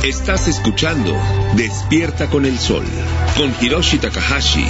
Estás escuchando Despierta con el Sol, con Hiroshi Takahashi.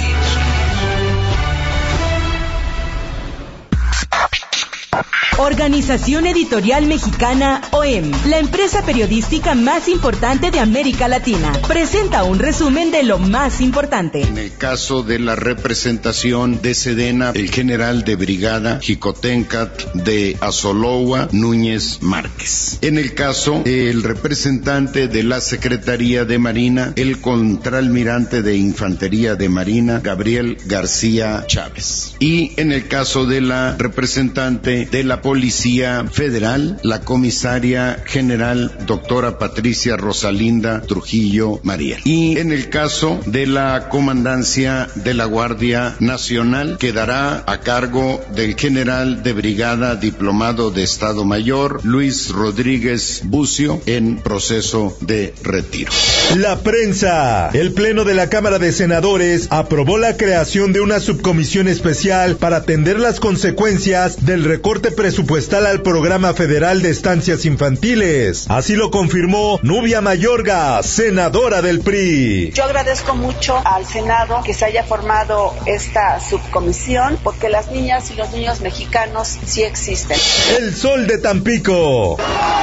Organización Editorial Mexicana, OEM, la empresa periodística más importante de América Latina, presenta un resumen de lo más importante. En el caso de la representación de Sedena, el general de brigada Jicotencat de Azoloa Núñez Márquez. En el caso del representante de la Secretaría de Marina, el contraalmirante de Infantería de Marina, Gabriel García Chávez. Y en el caso de la representante de la Policía Federal, la comisaria general doctora Patricia Rosalinda Trujillo Mariel. Y en el caso de la comandancia de la Guardia Nacional, quedará a cargo del general de brigada diplomado de Estado Mayor, Luis Rodríguez Bucio, en proceso de retiro. La prensa. El Pleno de la Cámara de Senadores aprobó la creación de una subcomisión especial para atender las consecuencias del recorte presupuestal al Programa Federal de Estancias Infantiles. Así lo confirmó Nubia Mayorga, senadora del PRI. Yo agradezco mucho al Senado que se haya formado esta subcomisión, porque las niñas y los niños mexicanos sí existen. El Sol de Tampico.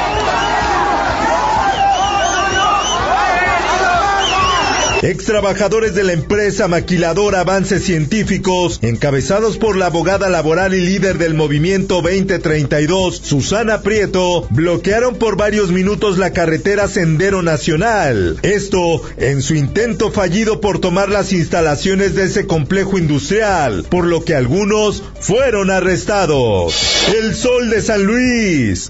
Extrabajadores de la empresa maquiladora Avances Científicos, encabezados por la abogada laboral y líder del movimiento 2032, Susana Prieto, bloquearon por varios minutos la carretera Sendero Nacional. Esto en su intento fallido por tomar las instalaciones de ese complejo industrial, por lo que algunos fueron arrestados. El Sol de San Luis.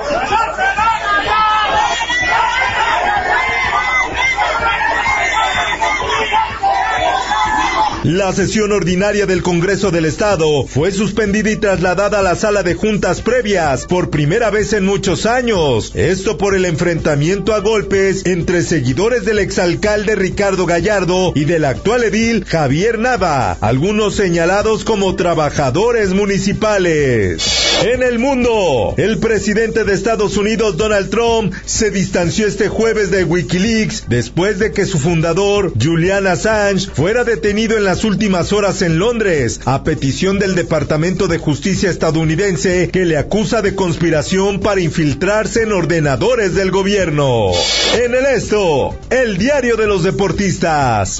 La sesión ordinaria del Congreso del Estado fue suspendida y trasladada a la sala de juntas previas por primera vez en muchos años. Esto por el enfrentamiento a golpes entre seguidores del exalcalde Ricardo Gallardo y del actual edil Javier Nava, algunos señalados como trabajadores municipales. En el mundo, el presidente de Estados Unidos, Donald Trump, se distanció este jueves de Wikileaks después de que su fundador, Julian Assange, fuera detenido en las últimas horas en Londres, a petición del Departamento de Justicia estadounidense, que le acusa de conspiración para infiltrarse en ordenadores del gobierno. En el esto, el diario de los deportistas.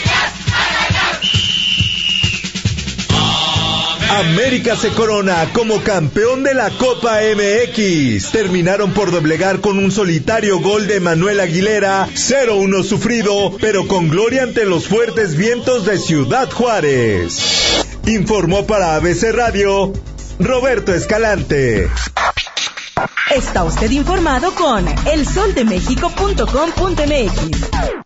América se corona como campeón de la Copa MX. Terminaron por doblegar con un solitario gol de Manuel Aguilera, 0-1 sufrido, pero con gloria ante los fuertes vientos de Ciudad Juárez. Informó para ABC Radio, Roberto Escalante. Está usted informado con elsoldemexico.com.mx.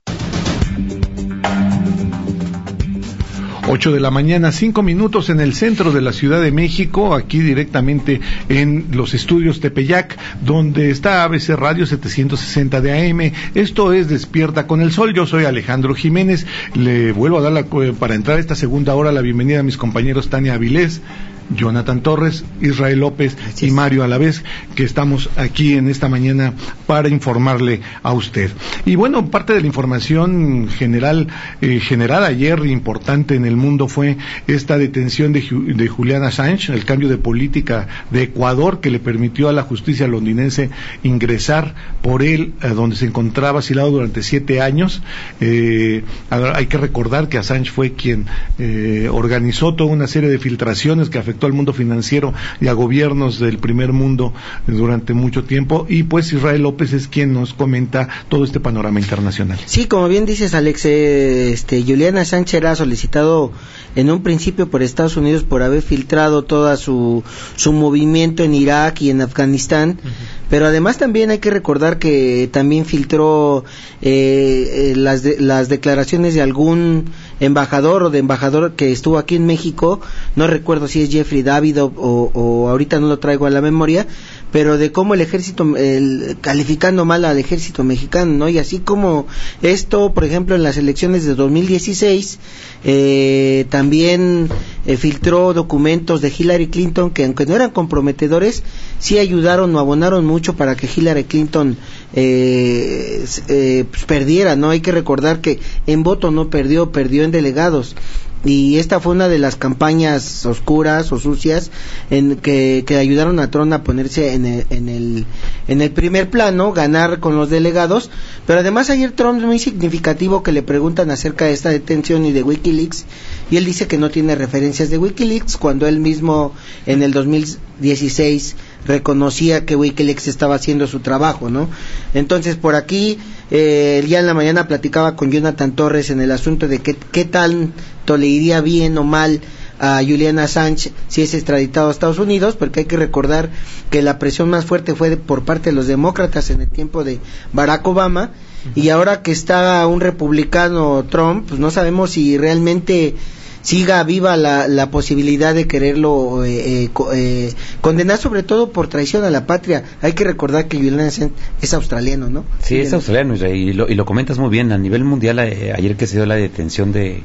8 de la mañana, 5 minutos en el centro de la Ciudad de México, aquí directamente en los estudios Tepeyac, donde está ABC Radio 760 de AM. Esto es Despierta con el Sol. Yo soy Alejandro Jiménez. Le vuelvo a dar para entrar a esta segunda hora la bienvenida a mis compañeros Tania Avilés, Jonathan Torres, Israel López y Mario Alavés, que estamos aquí en esta mañana para informarle a usted. Y bueno, parte de la información general ayer importante en el mundo fue esta detención de Julian Assange, el cambio de política de Ecuador que le permitió a la justicia londinense ingresar por él, donde se encontraba asilado durante 7 años. Hay que recordar que Assange fue quien organizó toda una serie de filtraciones que afectó al mundo financiero y a gobiernos del primer mundo durante mucho tiempo, y pues Israel López es quien nos comenta todo este panorama internacional. Sí, como bien dices, Alex, Julian Assange era solicitado en un principio por Estados Unidos por haber filtrado toda su movimiento en Irak y en Afganistán, pero además también hay que recordar que también filtró las declaraciones de algún embajador que estuvo aquí en México. No recuerdo si es Jeffrey David o ahorita no lo traigo a la memoria, pero de cómo el ejército, calificando mal al ejército mexicano, ¿no? Y así como esto, por ejemplo, en las elecciones de 2016, también filtró documentos de Hillary Clinton que, aunque no eran comprometedores, sí ayudaron o abonaron mucho para que Hillary Clinton pues perdiera, ¿no? Hay que recordar que en voto no perdió en delegados. Y esta fue una de las campañas oscuras o sucias que ayudaron a Trump a ponerse en el primer plano, ganar con los delegados. Pero además ayer Trump es muy significativo que le preguntan acerca de esta detención y de WikiLeaks, y él dice que no tiene referencias de WikiLeaks, cuando él mismo en el 2016 reconocía que WikiLeaks estaba haciendo su trabajo, ¿no? Entonces, por aquí, ya en la mañana platicaba con Jonathan Torres en el asunto de qué tanto le iría bien o mal a Julian Assange si es extraditado a Estados Unidos, porque hay que recordar que la presión más fuerte fue por parte de los demócratas en el tiempo de Barack Obama, y ahora que está un republicano Trump, pues no sabemos si realmente siga viva la posibilidad de quererlo condenar, sobre todo por traición a la patria. Hay que recordar que Julian Assange es australiano, ¿no? Sí, es australiano, y lo comentas muy bien. A nivel mundial, ayer que se dio la detención de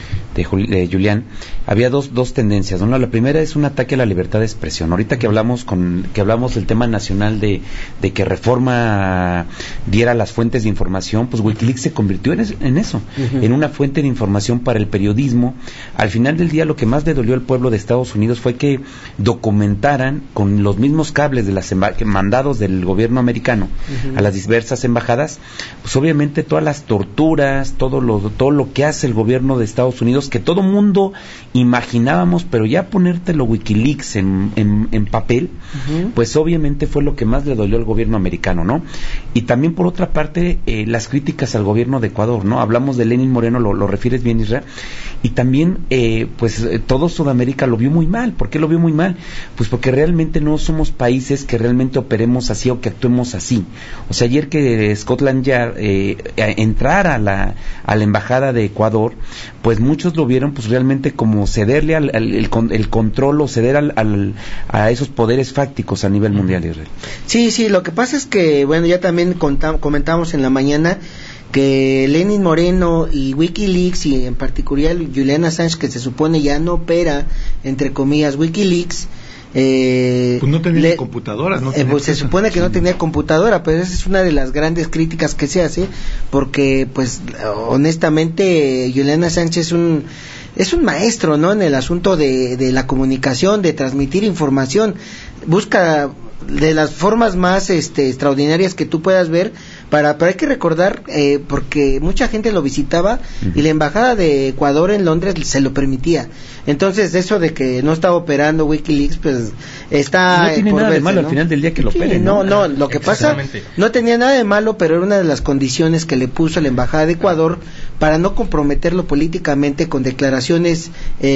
Julian, había dos tendencias, ¿no? La primera es un ataque a la libertad de expresión. Ahorita que hablamos del tema nacional de que Reforma diera las fuentes de información, pues WikiLeaks se convirtió en eso, en una fuente de información para el periodismo. Al final del día, lo que más le dolió al pueblo de Estados Unidos fue que documentaran con los mismos cables de las mandados del gobierno americano a las diversas embajadas, pues obviamente todas las torturas, todo lo que hace el gobierno de Estados Unidos, que todo mundo imaginábamos, pero ya ponértelo WikiLeaks en papel, pues obviamente fue lo que más le dolió al gobierno americano, ¿no? Y también, por otra parte, las críticas al gobierno de Ecuador, ¿no? Hablamos de Lenín Moreno, lo refieres bien, Israel, y también todo Sudamérica lo vio muy mal. ¿Por qué lo vio muy mal? Pues porque realmente no somos países que realmente operemos así o que actuemos así. O sea, ayer que Scotland Yard entrara a la embajada de Ecuador, pues muchos lo vieron pues realmente como cederle el control o ceder a esos poderes fácticos a nivel mundial, Israel. Sí, lo que pasa es que, bueno, ya también comentamos en la mañana que Lenín Moreno y WikiLeaks, y en particular Julian Assange, que se supone ya no opera, entre comillas, WikiLeaks, pues no tenía computadora, ¿no? Pues se supone que no tenía computadora, pero esa es una de las grandes críticas que se hace, porque pues honestamente Julian Assange es un maestro, ¿no? En el asunto de la comunicación, de transmitir información. Busca de las formas más extraordinarias que tú puedas ver, pero hay que recordar, porque mucha gente lo visitaba y la embajada de Ecuador en Londres se lo permitía. Entonces, eso de que no está operando WikiLeaks, pues está no tiene por nada verse, de malo, ¿no? Al final del día que lo opere, No, lo que pasa, no tenía nada de malo, pero era una de las condiciones que le puso la embajada de Ecuador para no comprometerlo políticamente con declaraciones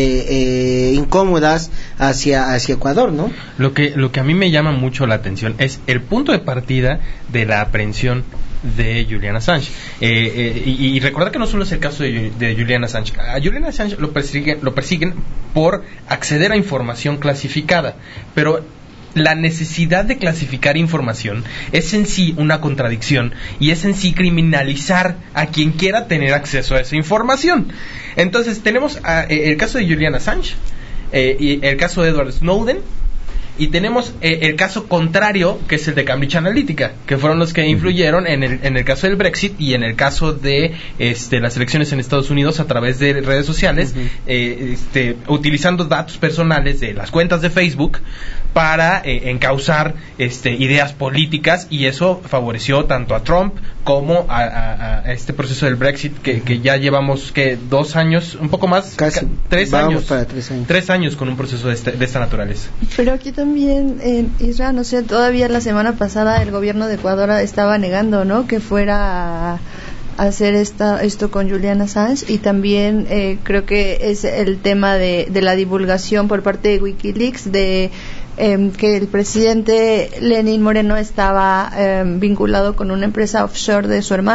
incómodas hacia Ecuador, ¿no? Lo que a mí me llama mucho la atención es el punto de partida de la aprehensión de Julian Assange, y recordar que no solo es el caso de Julian Assange. A Julian Assange lo persiguen por acceder a información clasificada, pero la necesidad de clasificar información es en sí una contradicción y es en sí criminalizar a quien quiera tener acceso a esa información. Entonces tenemos el caso de Julian Assange, y el caso de Edward Snowden, y tenemos el caso contrario, que es el de Cambridge Analytica, que fueron los que influyeron en el caso del Brexit y en el caso de las elecciones en Estados Unidos a través de redes sociales, utilizando datos personales de las cuentas de Facebook para encauzar ideas políticas, y eso favoreció tanto a Trump como a este proceso del Brexit que ya llevamos 2 años, un poco más, casi 3 años, para 3 años. 3 años con un proceso de esta naturaleza. Pero aquí también en Israel, no sé, todavía la semana pasada el gobierno de Ecuador estaba negando, ¿no?, que fuera a hacer esto con Julian Assange, y también creo que es el tema de la divulgación por parte de WikiLeaks de que el presidente Lenín Moreno estaba vinculado con una empresa offshore de su hermano.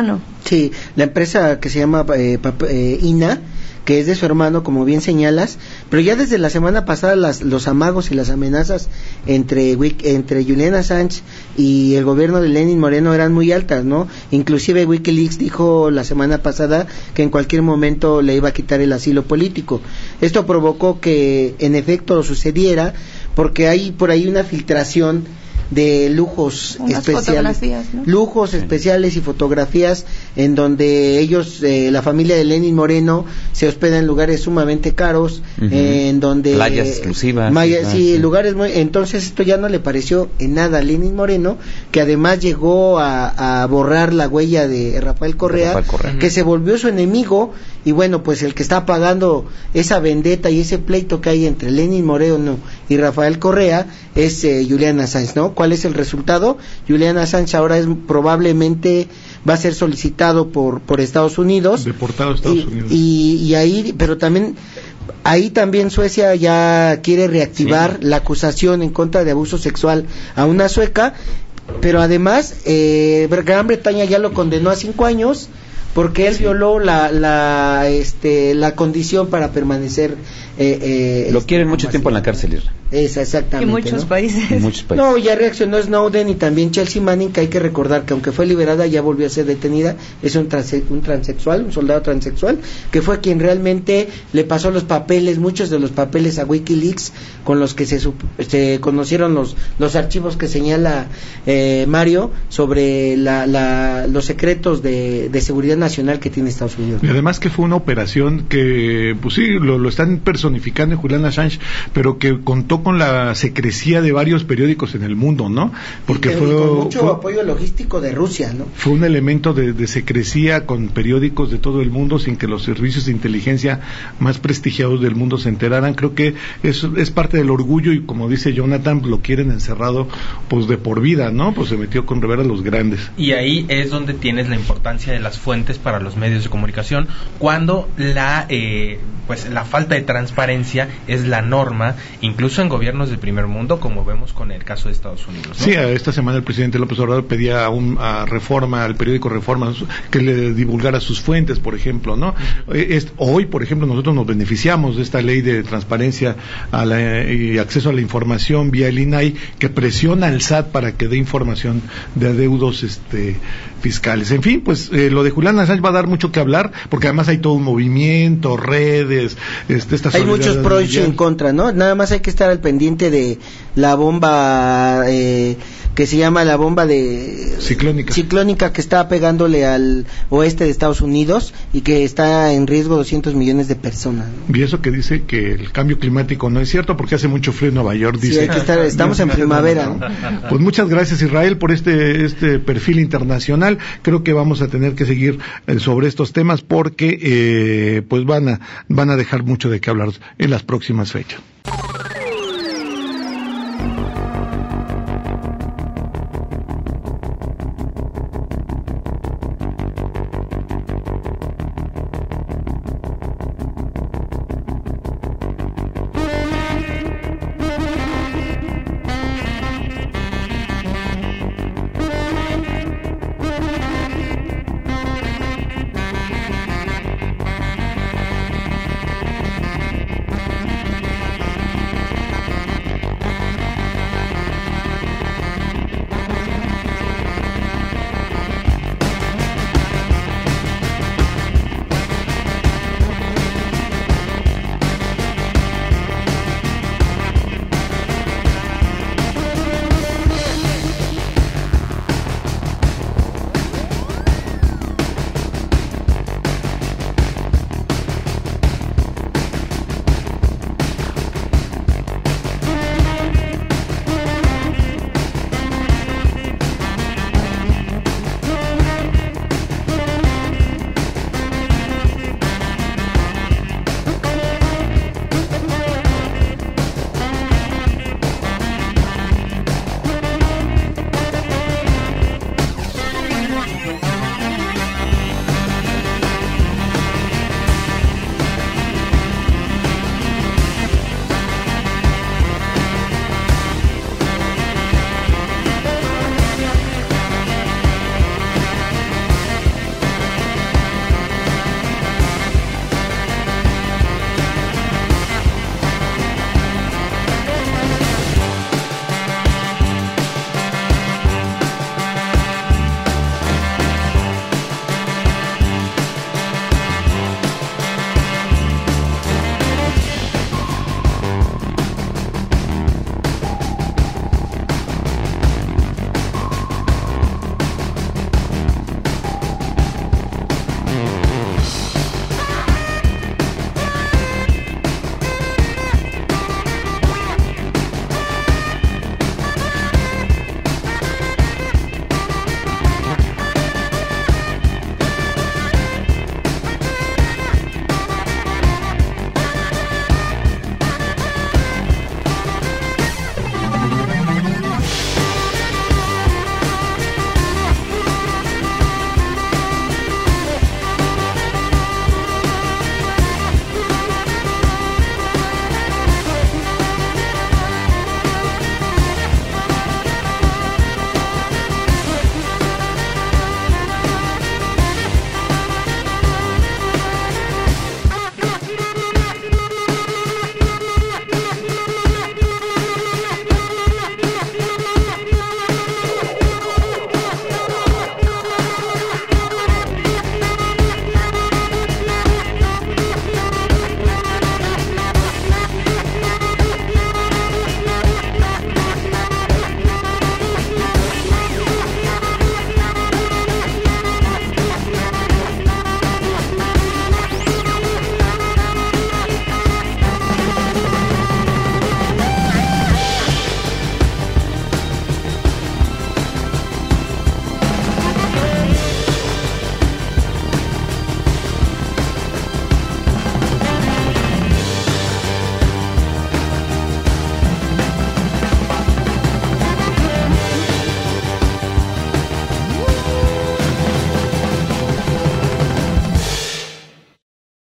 Sí, la empresa que se llama INA, que es de su hermano, como bien señalas, pero ya desde la semana pasada los amagos y las amenazas entre Julian Assange y el gobierno de Lenin Moreno eran muy altas, ¿no? Inclusive WikiLeaks dijo la semana pasada que en cualquier momento le iba a quitar el asilo político. Esto provocó que en efecto sucediera, porque hay por ahí una filtración de lujos especiales, ¿no? Lujos especiales y fotografías en donde ellos, la familia de Lenin Moreno, se hospeda en lugares sumamente caros, en donde playas exclusivas, lugares muy. Entonces esto ya no le pareció en nada a Lenin Moreno, que además llegó a borrar la huella de Rafael Correa, que se volvió su enemigo. Y bueno, pues el que está pagando esa vendetta y ese pleito que hay entre Lenin Moreno y Rafael Correa es Julian Assange, ¿no? ¿Cuál es el resultado? Julian Assange ahora probablemente va a ser solicitado por Estados Unidos, deportado a Estados Unidos, y ahí, pero también ahí también Suecia ya quiere reactivar la acusación en contra de abuso sexual a una sueca, pero además Gran Bretaña ya lo condenó a 5 años porque él violó la condición para permanecer. Lo quieren mucho tiempo en la cárcel. Exactamente. En muchos países. No, ya reaccionó Snowden y también Chelsea Manning, que hay que recordar que aunque fue liberada ya volvió a ser detenida. Es un transexual, un soldado transexual, que fue quien realmente le pasó los papeles, muchos de los papeles a WikiLeaks, con los que se conocieron los archivos que señala Mario sobre los secretos de seguridad nacional que tiene Estados Unidos. Y además que fue una operación que, pues sí, lo están personificando en Julian Assange, pero que contó con la secrecía de varios periódicos en el mundo, ¿no? Porque con mucho apoyo logístico de Rusia, ¿no? Fue un elemento de secrecía con periódicos de todo el mundo sin que los servicios de inteligencia más prestigiados del mundo se enteraran. Creo que es parte del orgullo y, como dice Jonathan, lo quieren encerrado pues de por vida, ¿no? Pues se metió con Rivera los grandes. Y ahí es donde tienes la importancia de las fuentes para los medios de comunicación, cuando la falta de transparencia es la norma, incluso en gobiernos del primer mundo, como vemos con el caso de Estados Unidos, ¿no? Sí, esta semana el presidente López Obrador pedía a Reforma, al periódico Reforma, que le divulgara sus fuentes, por ejemplo, ¿no? Hoy, por ejemplo, nosotros nos beneficiamos de esta ley de transparencia y acceso a la información vía el INAI, que presiona al SAT para que dé información de adeudos fiscales. En fin, pues lo de Julian Assange va a dar mucho que hablar, porque además hay todo un movimiento, redes, hay muchos pros y en contra, ¿no? Nada más hay que estar al pendiente de la bomba que se llama la bomba de ciclónica que está pegándole al oeste de Estados Unidos y que está en riesgo 200 millones de personas, ¿no? Y eso que dice que el cambio climático no es cierto, porque hace mucho frío en Nueva York, dice. Sí, hay que estar, estamos en primavera, ¿no? Pues muchas gracias, Israel, por este perfil internacional. Creo que vamos a tener que seguir sobre estos temas porque pues van a dejar mucho de qué hablar en las próximas fechas.